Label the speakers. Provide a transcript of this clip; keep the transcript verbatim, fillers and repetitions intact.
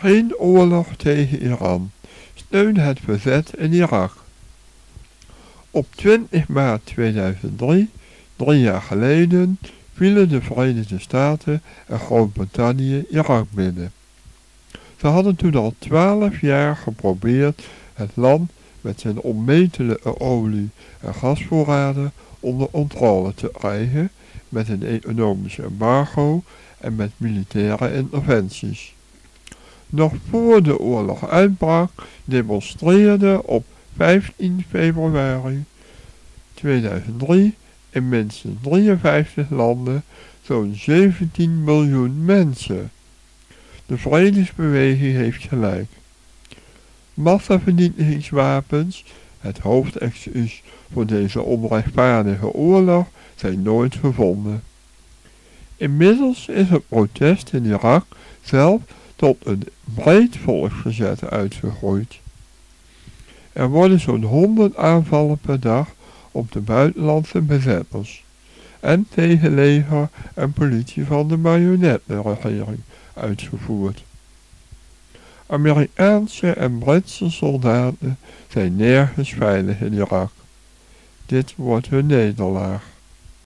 Speaker 1: Geen oorlog tegen Iran. Steun het verzet in Irak. Op twintig maart tweeduizend drie, drie jaar geleden, vielen de Verenigde Staten en Groot-Brittannië Irak binnen. Ze hadden toen al twaalf jaar geprobeerd het land met zijn onmetelijke olie- en gasvoorraden onder controle te krijgen met een economische embargo en met militaire interventies. Nog voor de oorlog uitbrak demonstreerden op vijftien februari tweeduizend drie in minstens drieënvijftig landen zo'n zeventien miljoen mensen. De vredesbeweging heeft gelijk. Massavernietigingswapens, het hoofdexcuus voor deze onrechtvaardige oorlog, zijn nooit gevonden. Inmiddels is het protest in Irak zelf tot een breed volksverzet uitgegroeid. Er worden zo'n honderd aanvallen per dag op de buitenlandse bezetters en tegen leger en politie van de marionettenregering uitgevoerd. Amerikaanse en Britse soldaten zijn nergens veilig in Irak. Dit wordt hun nederlaag.